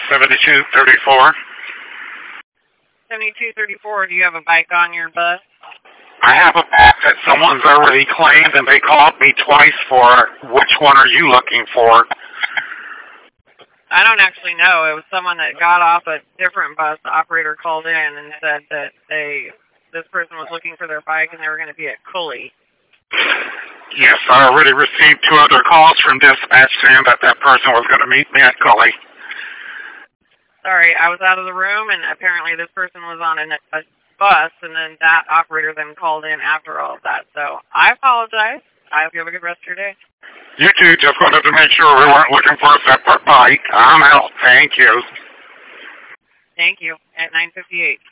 7234. 7234, do you have a bike on your bus? I have a bike that someone's already claimed, and they called me twice for. Which one are you looking for? I don't actually know. It was someone that got off a different bus. The operator called in and said that this person was looking for their bike and they were going to be at Cully. Yes, I already received 2 other calls from dispatch saying that person was going to meet me at Cully. Sorry, I was out of the room, and apparently this person was on a bus, and then that operator then called in after all of that. So I apologize. I hope you have a good rest of your day. You too. Just wanted to make sure we weren't looking for a separate bike. I'm out. Thank you. Thank you. At 9:58.